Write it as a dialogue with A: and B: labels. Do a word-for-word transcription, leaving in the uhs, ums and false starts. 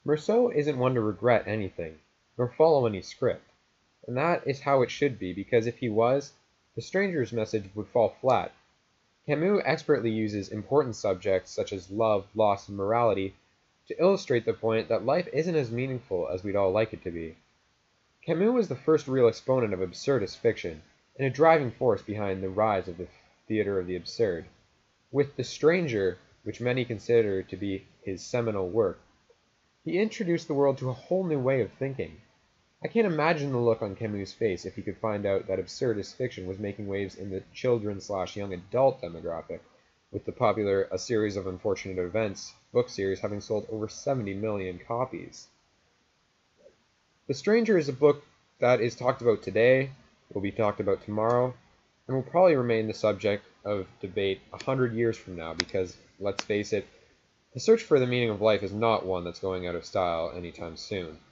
A: Rousseau isn't one to regret anything, nor follow any script. And that is how it should be, because if he was, The Stranger's message would fall flat. Camus expertly uses important subjects such as love, loss, and morality to illustrate the point that life isn't as meaningful as we'd all like it to be. Camus was the first real exponent of absurdist fiction, and a driving force behind the rise of the theater of the absurd. With The Stranger, which many consider to be his seminal work, he introduced the world to a whole new way of thinking. I can't imagine the look on Camus' face if he could find out that absurdist fiction was making waves in the children-slash-young adult demographic, with the popular A Series of Unfortunate Events book series having sold over seventy million copies. The Stranger is a book that is talked about today, will be talked about tomorrow, and will probably remain the subject of debate a hundred years from now because, let's face it, the search for the meaning of life is not one that's going out of style anytime soon.